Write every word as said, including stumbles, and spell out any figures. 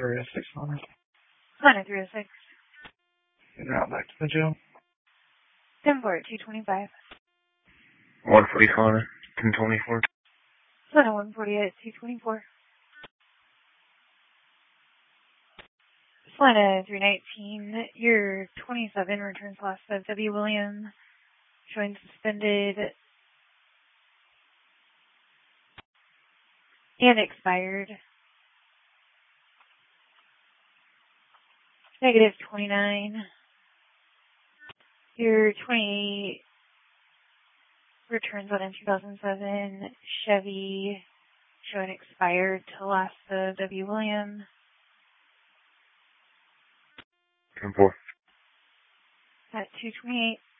three oh six on it. Planet three oh six. And route back to the jail. ten four, two twenty-five. one forty-four, ten twenty-four. Planet one forty-eight, two twenty-four. Planet three nineteen, your twenty-seven returns last of W. William, showing suspended and expired. Negative twenty-nine. Your twenty-eight returns on a two thousand seven Chevy, showing expired to last of W. William. ten four. At two twenty-eight.